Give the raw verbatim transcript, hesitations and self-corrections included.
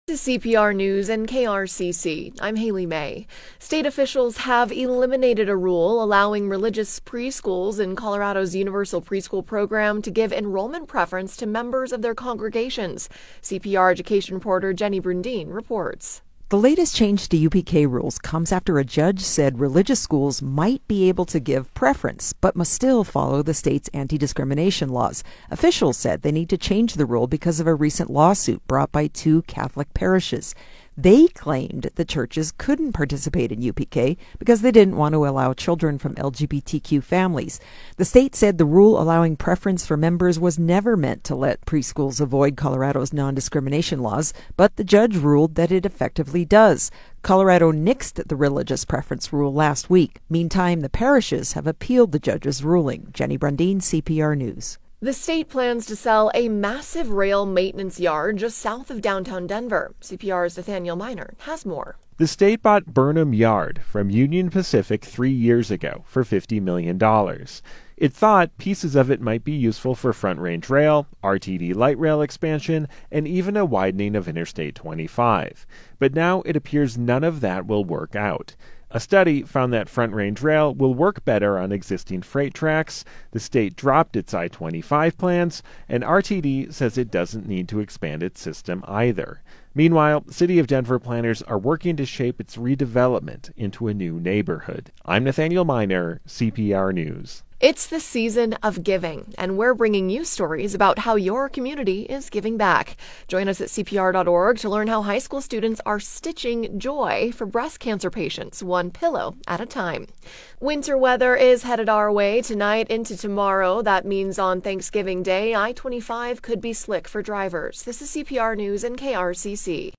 This is C P R News and K R C C. I'm Haley May. State officials have eliminated a rule allowing religious preschools in Colorado's Universal Preschool Program to give enrollment preference to members of their congregations. C P R education reporter Jenny Brundin reports. The latest change to U P K rules comes after a judge said religious schools might be able to give preference, but must still follow the state's anti-discrimination laws. Officials said they need to change the rule because of a recent lawsuit brought by two Catholic parishes. They claimed the churches couldn't participate in U P K because they didn't want to allow children from L G B T Q families. The state said the rule allowing preference for members was never meant to let preschools avoid Colorado's non-discrimination laws, but the judge ruled that it effectively does. Colorado nixed the religious preference rule last week. Meantime, the parishes have appealed the judge's ruling. Jenny Brundin, C P R News. The state plans to sell a massive rail maintenance yard just south of downtown Denver. C P R's Nathaniel Miner has more. The state bought Burnham Yard from Union Pacific three years ago for fifty million dollars. It thought pieces of it might be useful for Front Range Rail, R T D light rail expansion, and even a widening of Interstate twenty-five. But now it appears none of that will work out. A study found that Front Range Rail will work better on existing freight tracks. The state dropped its I twenty-five plans, and R T D says it doesn't need to expand its system either. Meanwhile, City of Denver planners are working to shape its redevelopment into a new neighborhood. I'm Nathaniel Miner, C P R News. It's the season of giving, and we're bringing you stories about how your community is giving back. Join us at C P R dot org to learn how high school students are stitching joy for breast cancer patients, one pillow at a time. Winter weather is headed our way tonight into tomorrow. That means on Thanksgiving Day, I twenty-five could be slick for drivers. This is C P R News and K R C C.